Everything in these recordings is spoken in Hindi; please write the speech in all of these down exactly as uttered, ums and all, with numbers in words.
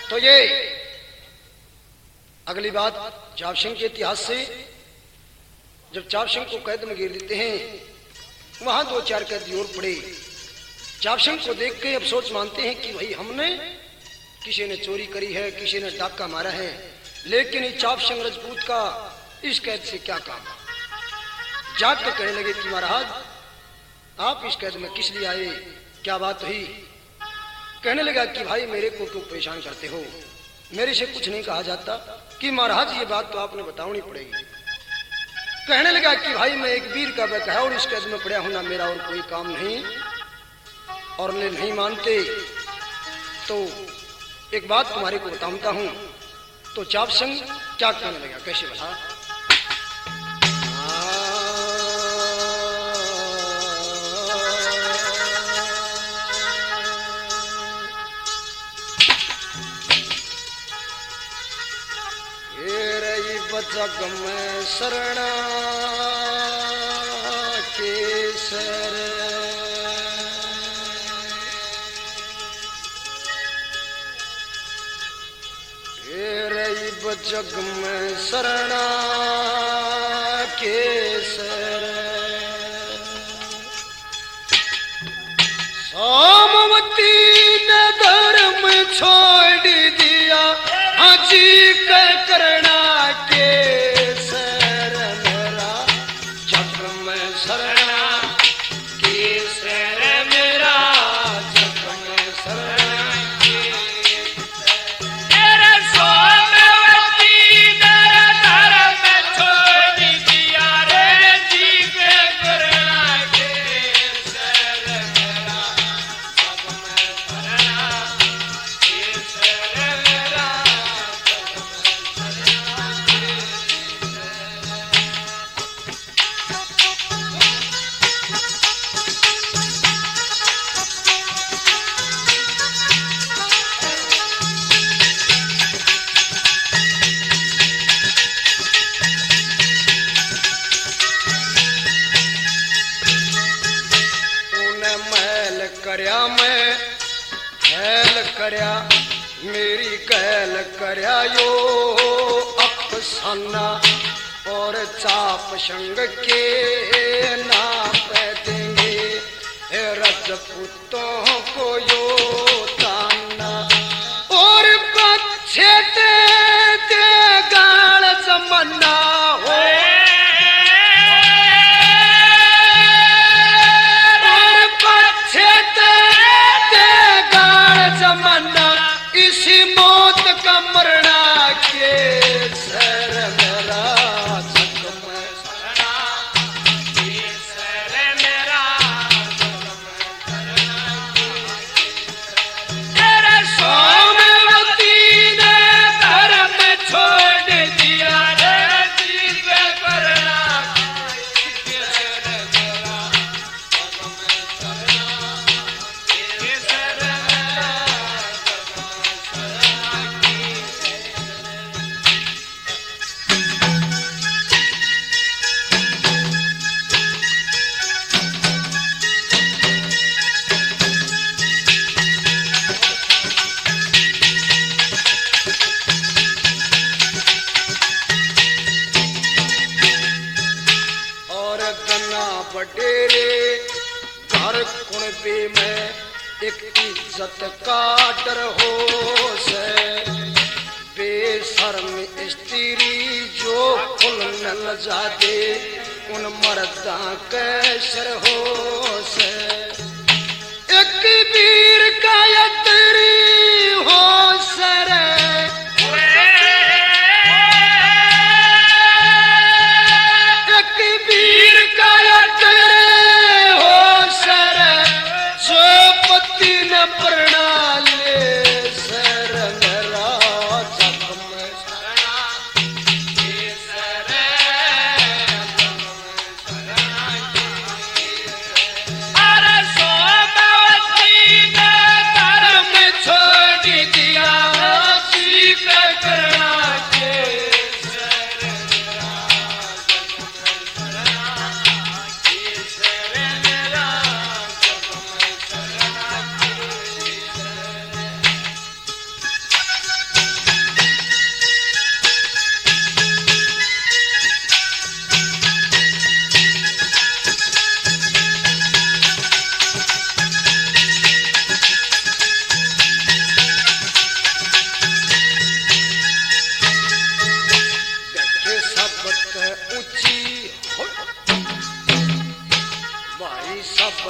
तो ये अगली बात चाप सिंह के इतिहास से, जब चाप सिंह को कैद में गिर देते हैं, वहां दो चार कैदी और पड़े। चाप सिंह को देख के अफसोस मानते हैं कि भाई हमने किसी ने चोरी करी है, किसी ने डाका मारा है, लेकिन ये चाप सिंह राजपूत का इस कैद से क्या काम। जाग के कहने लगे कि महाराज आप इस कैद में किस लिए आए, क्या बात हुई। कहने लगा कि भाई मेरे को क्यों परेशान करते हो, मेरे से कुछ नहीं कहा जाता। कि महाराज ये बात तो आपने बतानी पड़ेगी। कहने लगा कि भाई मैं एक वीर का बेटा है और इस कैद में पड़ा हूं, ना मेरा और कोई काम नहीं, और ने नहीं मानते तो एक बात तुम्हारे को बताता हूं। तो चाप सिंह क्या कहने लगा, कैसे बता। जग में शरणा केसर, जग में शरणा केसर, सोमवती ने धर्म छोड़ दिया, हाजी का करना मेरी कहल करया यो अफसाना, और चाप संग के नाप देंगे राजपूतों को यो ताना, और बच्चे दे गाल जमाना हो, और बच्चे दे गाल जमाना, इसी मौत का मरना के सर मेरा जग में शरणा केसर, मेरा जग में शरणा केसर, तेरे सोमवती ने धर्म छोड़ दिया, रे जीव करना केसर, मेरा जग में शरणा केसर, बटेरे घर कुणबे में एक इज्जत का डर हो से, बेशर्म स्त्री जो खुल न जाते उन मर्दा कैसर हो से, एक वीर का यत्री हो सर, एक वीर का प्रणा ले सर मेरा जग में शरणा केसर, जग में शरणा केसर, अरे सोमवती ने धर्म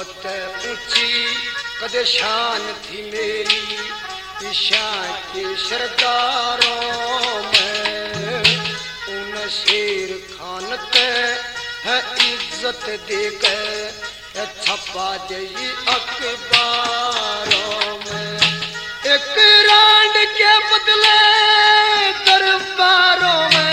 बहुत ऊंची कदे शान थी मेरी ईशा के सरदारों में उन शेर खान ते है इज्जत देकर छपा दई अखबारों में एक रांड के बदले दरबारों में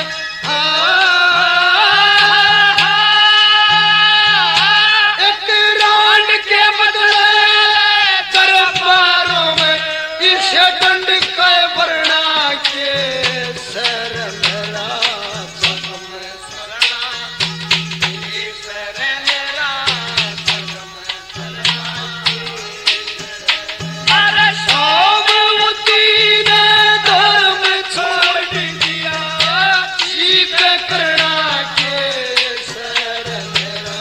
एक रांड के बदले दरबारों में इसे दंड के वरना के सर मेरा जग में सरना सर मेरा जग में सरना अरे सोमवती ने धर्म छोड़ दिया सीख करना के सर मेरा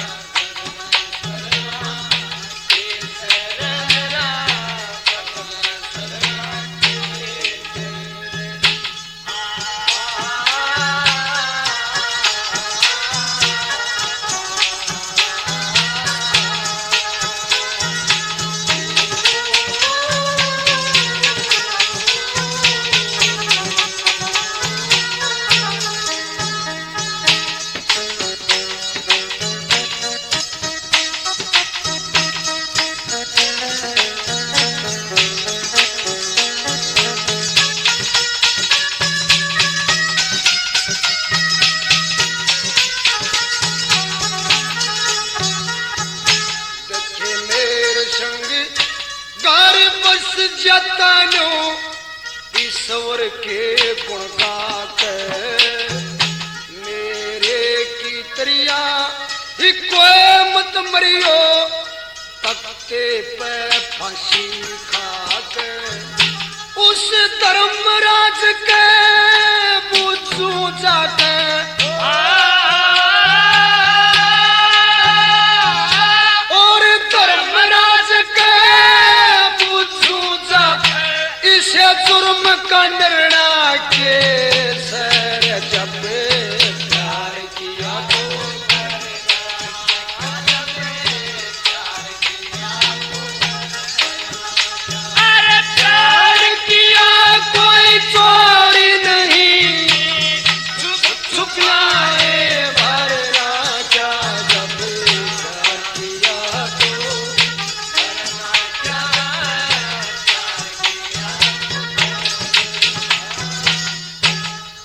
जतनो ईश्वर के गुण गाकर मेरे की तरिया ही कोई मत मरियो तख्ते पे फांसी खाकर उस धर्मराज के पूछू जाकर और धर्मराज के इसे जुर्म का निर्णय के